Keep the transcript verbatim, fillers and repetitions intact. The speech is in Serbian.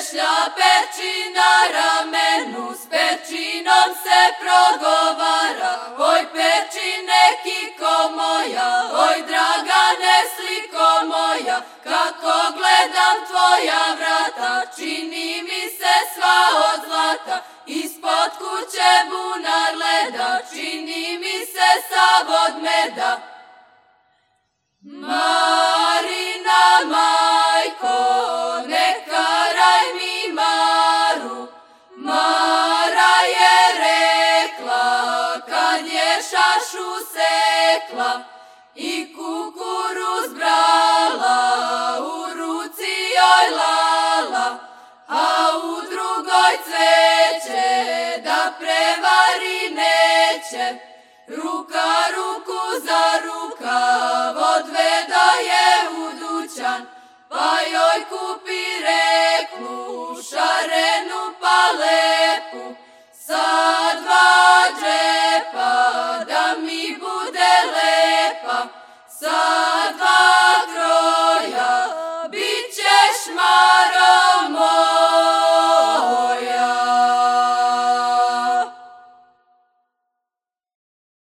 češlja perči na ramenu, s perčinom se progovara. Oj perčine, kiko moja, oj Dragane, sliko moja, kako gledam tvoja vrata, čini mi se sva od zlata. Ispod kuće bunar leda, čini mi se sav od meda. Marina, majko, ne karaj mi Maru, Mara je rekla kad je šašu sekla i kukuruz brala, u ruci joj lala, a u drugoj cveće da prevari neće. Ruka ruku za rukav odvedo je